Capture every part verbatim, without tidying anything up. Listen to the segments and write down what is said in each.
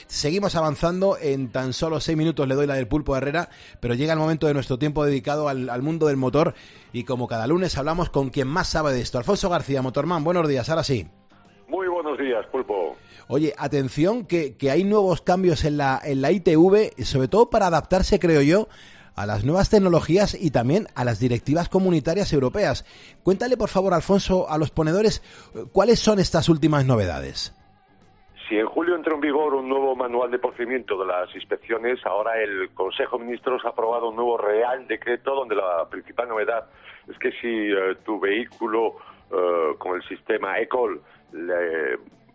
Seguimos avanzando, en tan solo seis minutos le doy la del Pulpo Herrera, pero llega el momento de nuestro tiempo dedicado al, al mundo del motor y como cada lunes hablamos con quien más sabe de esto. Alfonso García, Motorman, buenos días, ahora sí. Muy buenos días, Pulpo. Oye, atención, que, que hay nuevos cambios en la, en la I T V, sobre todo para adaptarse, creo yo, a las nuevas tecnologías y también a las directivas comunitarias europeas. Cuéntale, por favor, Alfonso, a los ponedores, ¿cuáles son estas últimas novedades? Si en julio entró en vigor un nuevo manual de procedimiento de las inspecciones, ahora el Consejo de Ministros ha aprobado un nuevo Real Decreto donde la principal novedad es que si eh, tu vehículo eh, con el sistema eCall le,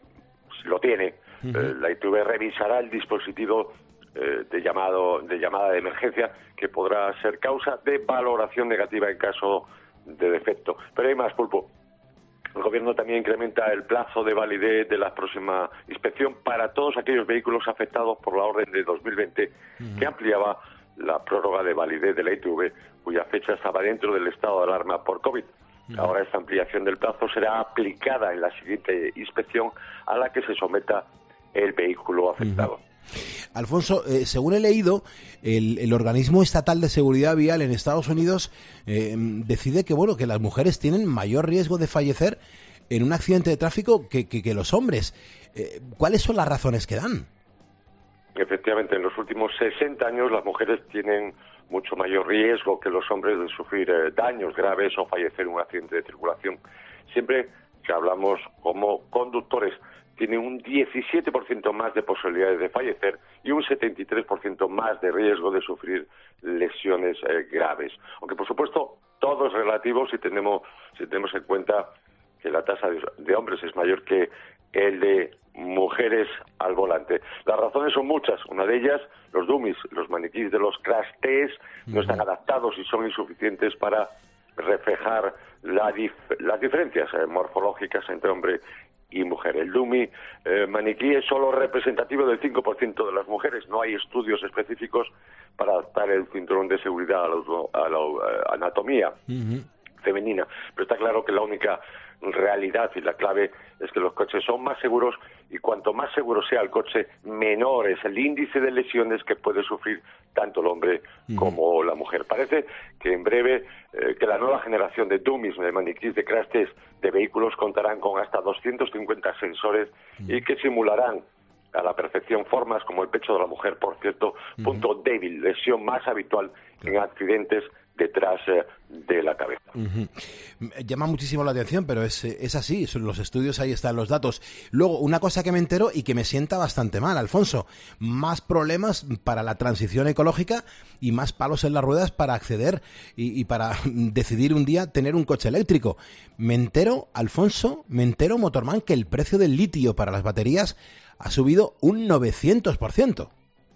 si lo tiene, uh-huh. eh, la I T V revisará el dispositivo eh, de llamado de llamada de emergencia que podrá ser causa de valoración negativa en caso de defecto. Pero hay más, Pulpo. El Gobierno también incrementa el plazo de validez de la próxima inspección para todos aquellos vehículos afectados por la orden de dos mil veinte, uh-huh. que ampliaba la prórroga de validez de la I T V, cuya fecha estaba dentro del estado de alarma por COVID. Uh-huh. Ahora esta ampliación del plazo será aplicada en la siguiente inspección a la que se someta el vehículo afectado. Uh-huh. Alfonso, eh, según he leído, el, el organismo estatal de seguridad vial en Estados Unidos eh, decide que bueno que las mujeres tienen mayor riesgo de fallecer en un accidente de tráfico que, que, que los hombres. Eh, ¿Cuáles son las razones que dan? Efectivamente, en los últimos sesenta años las mujeres tienen mucho mayor riesgo que los hombres de sufrir eh, daños graves o fallecer en un accidente de circulación. Siempre que hablamos como conductores, tienen un diecisiete por ciento más de posibilidades de fallecer y un setenta y tres por ciento más de riesgo de sufrir lesiones eh, graves. Aunque, por supuesto, todo es relativo si tenemos, si tenemos en cuenta que la tasa de, de hombres es mayor que el de mujeres al volante. Las razones son muchas. Una de ellas, los dummies, los maniquíes de los crash test, no están adaptados y son insuficientes para reflejar la dif- las diferencias eh, morfológicas entre hombre y mujer. El dummy eh, maniquí es solo representativo del cinco por ciento de las mujeres. No hay estudios específicos para adaptar el cinturón de seguridad a la, a la a anatomía uh-huh. femenina. Pero está claro que la única realidad y la clave es que los coches son más seguros y cuanto más seguro sea el coche, menor es el índice de lesiones que puede sufrir tanto el hombre uh-huh. como la mujer. Parece que en breve eh, que la nueva generación de dummies, de maniquíes de crash test de vehículos contarán con hasta doscientos cincuenta sensores uh-huh. y que simularán a la perfección formas como el pecho de la mujer, por cierto, uh-huh. punto débil, lesión más habitual en accidentes detrás eh, de la cabeza. Uh-huh. Llama muchísimo la atención, pero es, es así, son los estudios, ahí están los datos. Luego, una cosa que me entero y que me sienta bastante mal, Alfonso, más problemas para la transición ecológica y más palos en las ruedas para acceder y, y para decidir un día tener un coche eléctrico. Me entero, Alfonso, me entero, Motorman, que el precio del litio para las baterías ha subido un novecientos por ciento.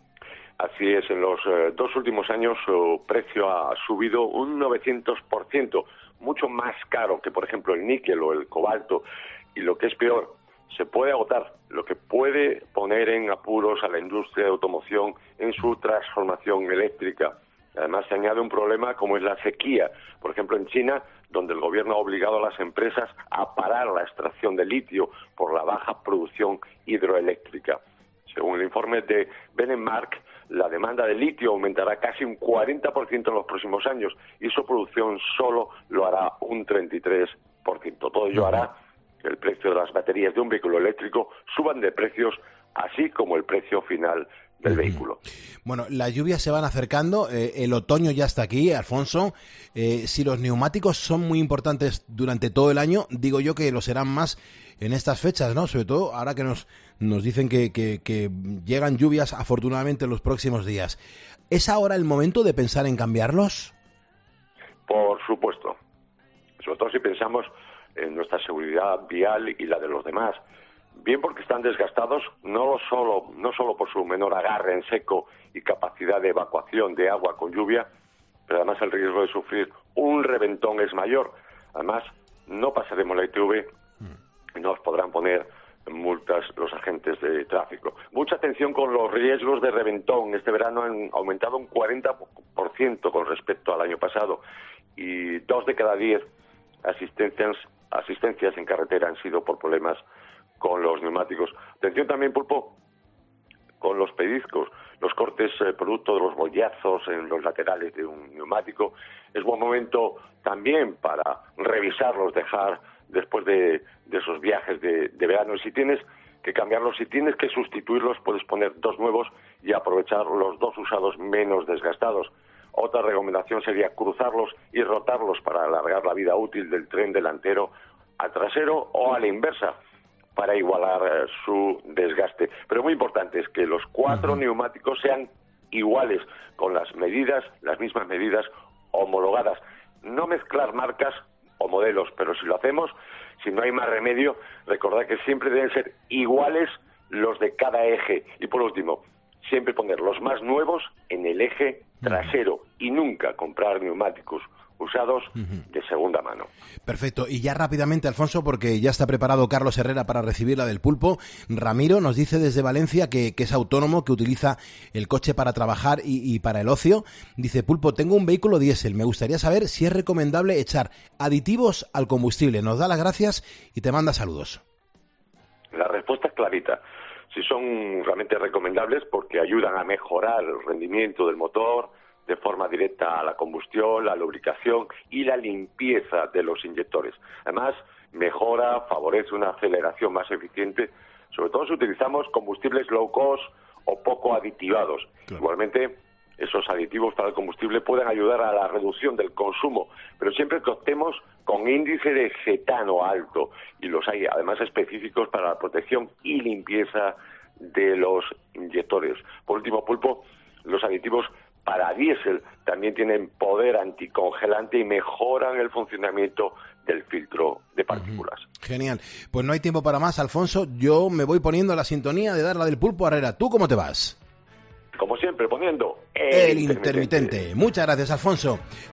Así es, en los eh, dos últimos años su precio ha subido un novecientos por ciento, mucho más caro que, por ejemplo, el níquel o el cobalto. Y lo que es peor, se puede agotar, lo que puede poner en apuros a la industria de automoción en su transformación eléctrica. Además, se añade un problema como es la sequía. Por ejemplo, en China, donde el gobierno ha obligado a las empresas a parar la extracción de litio por la baja producción hidroeléctrica. Según el informe de Benchmark, la demanda de litio aumentará casi un cuarenta por ciento en los próximos años y su producción solo lo hará un treinta y tres por ciento. Todo ello hará que el precio de las baterías de un vehículo eléctrico suban de precios, así como el precio final del vehículo. Bueno, las lluvias se van acercando, eh, el otoño ya está aquí, Alfonso. Eh, si los neumáticos son muy importantes durante todo el año, digo yo que lo serán más en estas fechas, ¿no? Sobre todo ahora que nos, nos dicen que, que, que llegan lluvias afortunadamente en los próximos días. ¿Es ahora el momento de pensar en cambiarlos? Por supuesto. Sobre todo si pensamos en nuestra seguridad vial y la de los demás. Bien porque están desgastados, no solo, no solo por su menor agarre en seco y capacidad de evacuación de agua con lluvia, pero además el riesgo de sufrir un reventón es mayor. Además, no pasaremos la I T V y nos podrán poner multas los agentes de tráfico. Mucha atención con los riesgos de reventón. Este verano han aumentado un cuarenta por ciento con respecto al año pasado y dos de cada diez asistencias, asistencias en carretera han sido por problemas con los neumáticos. Atención también, Pulpo, con los pellizcos, los cortes eh, producto de los bollazos en los laterales de un neumático. Es buen momento también para revisarlos, dejar después de, de esos viajes de, de verano. Y si tienes que cambiarlos, si tienes que sustituirlos, puedes poner dos nuevos y aprovechar los dos usados menos desgastados. Otra recomendación sería cruzarlos y rotarlos para alargar la vida útil del tren delantero al trasero o a la inversa, para igualar eh, su desgaste. Pero muy importante es que los cuatro uh-huh. neumáticos sean iguales, con las medidas, las mismas medidas homologadas. No mezclar marcas o modelos, pero si lo hacemos, si no hay más remedio, recordad que siempre deben ser iguales los de cada eje. Y por último, siempre poner los más nuevos en el eje trasero y nunca comprar neumáticos usados de segunda mano. Perfecto. Y ya rápidamente, Alfonso, porque ya está preparado Carlos Herrera para recibir la del pulpo. Ramiro nos dice desde Valencia que, que es autónomo, que utiliza el coche para trabajar y, y para el ocio. Dice: Pulpo, tengo un vehículo diésel. Me gustaría saber si es recomendable echar aditivos al combustible. Nos da las gracias y te manda saludos. La respuesta es clarita. Si son realmente recomendables porque ayudan a mejorar el rendimiento del motor de forma directa a la combustión, la lubricación y la limpieza de los inyectores. Además, mejora, favorece una aceleración más eficiente, sobre todo si utilizamos combustibles low cost o poco aditivados. Claro. Igualmente, esos aditivos para el combustible pueden ayudar a la reducción del consumo, pero siempre que optemos con índice de cetano alto, y los hay además específicos para la protección y limpieza de los inyectores. Por último, Pulpo, los aditivos para diésel también tienen poder anticongelante y mejoran el funcionamiento del filtro de partículas. Uh-huh. Genial. Pues no hay tiempo para más, Alfonso. Yo me voy poniendo la sintonía de dar la del pulpo a Herrera. ¿Tú cómo te vas? Como siempre, poniendo el, el intermitente. intermitente. Muchas gracias, Alfonso.